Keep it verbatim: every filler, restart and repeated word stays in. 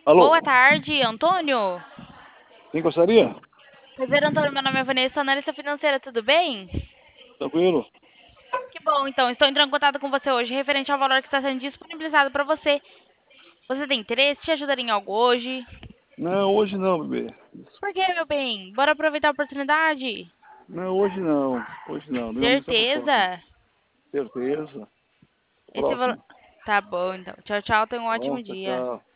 Alô, Boa tarde, Antônio. quem gostaria? Prazer, Antônio. Meu nome é Vanessa, analista financeira, tudo bem? Tranquilo? Que bom, então. Estou entrando em contato com você hoje referente ao valor que está sendo disponibilizado para você. Você tem interesse? Te ajudaria em algo hoje? Não, hoje não, bebê. Por quê, meu bem? Bora aproveitar a oportunidade? Não, hoje não. Hoje não. Digamos dessa próxima. Certeza? Certeza. Esse valor. Próxima. Tá bom, então. Tchau, tchau. Tenha um Tá bom? ótimo Tchau, dia. tchau.